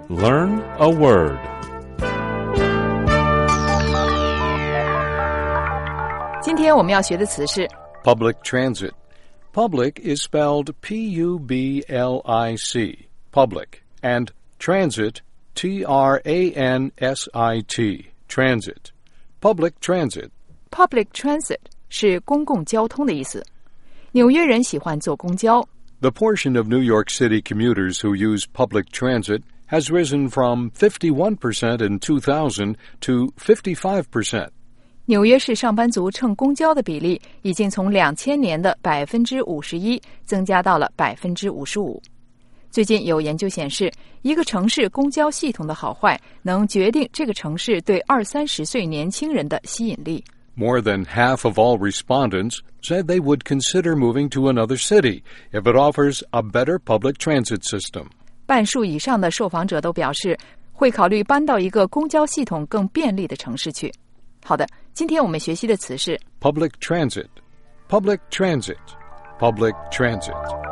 Learn a word. 今天我们要学的词是 Public transit. Public is spelled P-U-B-L-I-C, public, and transit, T-R-A-N-S-I-T, transit. Public transit. Public transit 是公共交通的意思。纽约人喜欢坐公交。 The portion of New York City commuters who use public transit has risen from 51% in 2000 to 55%. 纽约市上班族乘公交的比例已经从2000年的51%增加到了55%。最近有研究显示，一个城市公交系统的好坏能决定这个城市对20-30岁年轻人的吸引力。 More than half of all respondents said they would consider moving to another city if it offers a better public transit system. 半数以上的受访者都表示会考虑搬到一个公交系统更便利的城市去。好的，今天我们学习的词是 Public transit. Public transit. Public transit.